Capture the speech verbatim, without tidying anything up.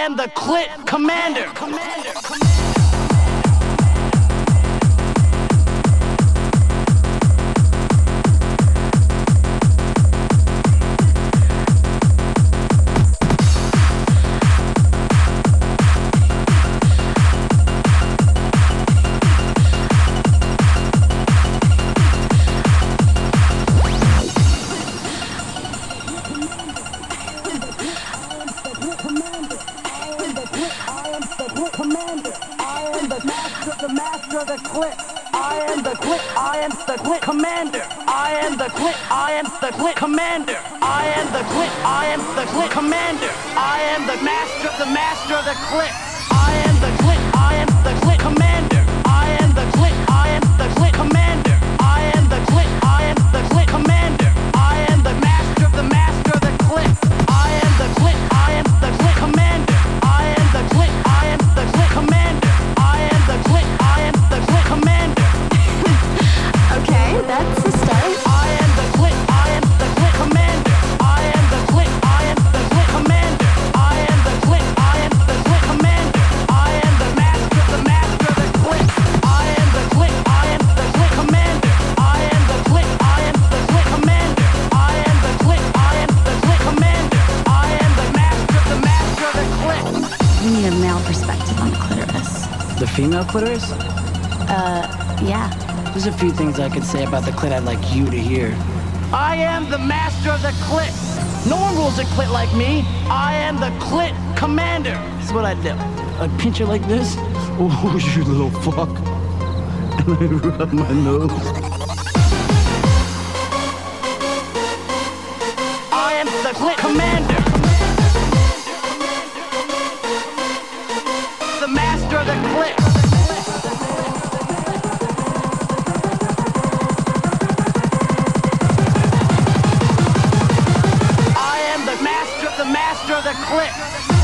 am the Clit Commander. Commander. Commander. Commander. I am the Clit. I am the Clit Commander. I am the Clit. I am the Clit Commander. I am the master, the master of the Clit. I am the Clit. I am the Clit Commander. I am the Clit. I am the Clit Commander. I am the Clit. I am the Clit Commander. I am the master, the master of the Clit. I am the Clit. I am the Clit Commander. I am the Clit. I am the Clit Commander. I am the Clit. I am the Clit Commander. Okay, that's a start. I am the Clit. I am the Clit Commander. I am the Clit. I am the Clit Commander. I am the Clit. I am the Clit Commander. I am the master, the master of the Clit. I am the Clit. I am the Clit Commander. I am the Clit. I am the Clit Commander. I am the Clit. I am the Clit Commander. I am the master, the master of the Clit. We need a male perspective on the clitoris. The female clitoris? Uh, yeah. There's a few things I could say about the clit I'd like you to hear. I am the master of the Clit. No one rules a Clit like me. I am the Clit Commander. This is what I'd do. I'd pinch her like this. Oh, you little fuck. And I rub my nose. I am the Clit Commander. The master of the Clit. I am the master, the master of the Clit.